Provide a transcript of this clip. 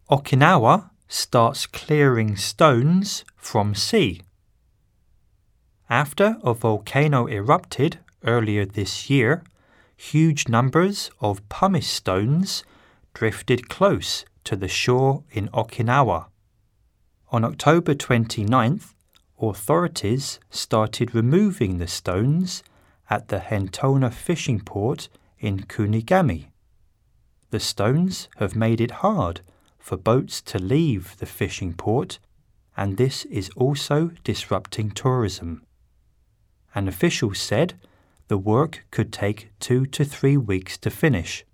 Okinawa starts clearing stones from sea. After a volcano erupted earlier this year, huge numbers of pumice stones drifted close to the shore in Okinawa. On October 29th, authorities started removing the stones at the Hentona fishing port in Kunigami. The stones have made it hard for boats to leave the fishing port, and this is also disrupting tourism. An official said the work could take 2 to 3 weeks to finish.